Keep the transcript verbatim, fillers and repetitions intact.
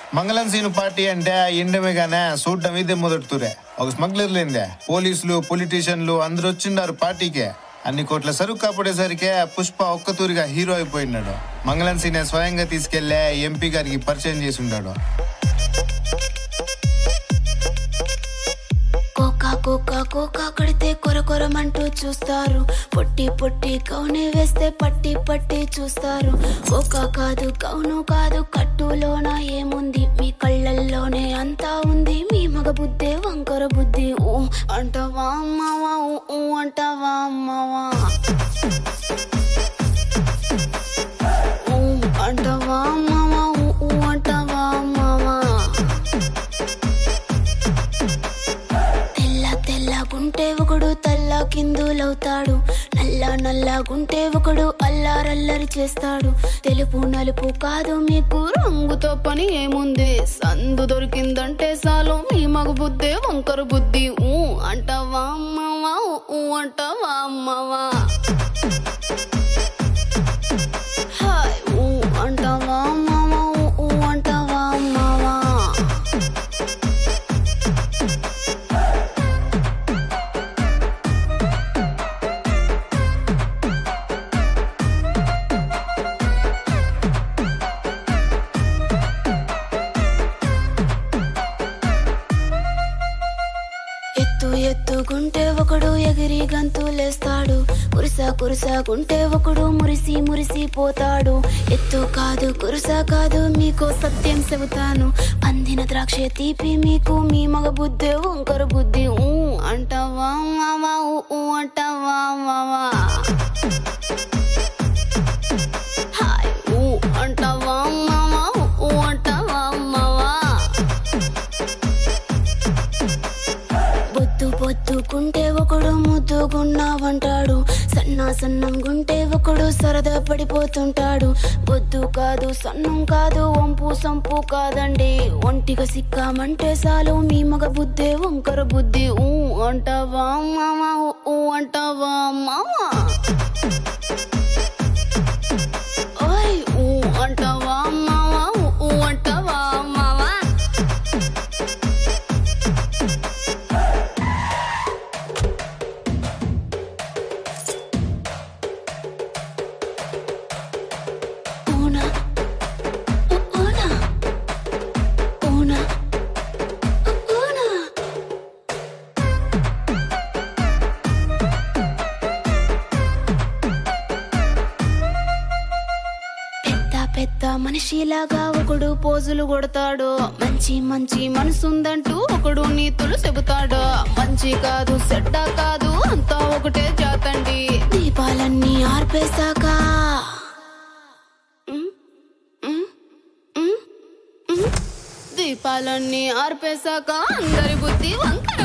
మంగళం scene party అంటే ఎండమేగానే చూడటం ఇదే మొదటితూరే. ఒక స్మగ్లర్లేందే పోలీసులు పొలిటీషియన్లు అందరు వచ్చిండారు పార్టీకే. అన్ని కోట్ల సరుకు కాపాడేసరికే పుష్ప ఒక్కతూరిగా హీరో అయిపోయినాడు. మంగళం సీనే స్వయంగా తీసుకెళ్లే ఎంపీ గారికి పరిచయం చేసి ఉన్నాడు. కోకా కోకా కొడితే కొర కొరమంటూ చూస్తారు, పొట్టి పొట్టి కౌని వేస్తే పట్టి పట్టి చూస్తారు. కోకా కాదు కౌను కాదు కట్టులోన ఏముంది, మీ కళ్ళల్లోనే అంతా ఉంది. మీ మగ బుద్ధే వంకర బుద్ధి. ఊ అంటవా అమ్మవా, ఊ అంటవా అమ్మవా, ఊ అంటవా అమ్మవా, ఊ అంటవా అమ్మవా. గుంటే ఒకడు తల్ల కిందులవుతాడు, నల్ల నల్లగుంటే ఒకడు అల్లారల్లరి చేస్తాడు. తెలుపు నలుపు కాదు మీకు రంగుతో పని ఏముంది, సందు దొరికిందంటే చాలు మీ మగ బుద్ధే వంకర బుద్ధి. ఊ అంటవా అమ్మవా, ఊ అంటవా అమ్మవా, హాయ్ ఊ అంటవా అమ్మవా, ఊ అంటవా అమ్మవా. ఎత్తు ఎత్తుకుంటే ఒకడు ఎగిరి గంతులేస్తాడు, కురుస కురుసకుంటే ఒకడు మురిసి మురిసి పోతాడు. ఎత్తు కాదు కురుస కాదు మీకో సత్యం చెబుతాను, అందిన ద్రాక్ష తీపి మీకు మీ మగ బుద్ధే వంకర బుద్ధి. ఊ అంటవా మావా, ఊ అంటవా మావా, హాయ్ ఊ అంటవా మావా, ఊ అంటవా మావా. బొద్దు బొద్దుకుంటే ఒకడు ముద్దుగున్నావంటాడు, సన్నా సన్నం గుంటే ఒకడు సరదా పడిపోతుంటాడు. బొద్దు కాదు సన్నం కాదు వంపు సంపు కాదండి, ఒంటిగా సిక్కామంటే చాలు మీ మగ బుద్ధే వంకర బుద్ధి. ఊ అంటవా మావా, ఊ అంటవా మావా, ఓయ్ ఊ అంటవా మావా, ఊ అంటవా మావా. పెద్ద మనిషిలాగా ఒకడు పోజులు కొడతాడు, మంచి మంచి మనసుందంటూ ఒకడు నీతులు చెబుతాడు. మంచి కాదు చెడ్డ కాదు అంతా ఒకటే జాతండి, దీపాలన్నీ ఆర్పేశాక దీపాలన్నీ ఆర్పేశాక అందరి బుద్ధి వంకర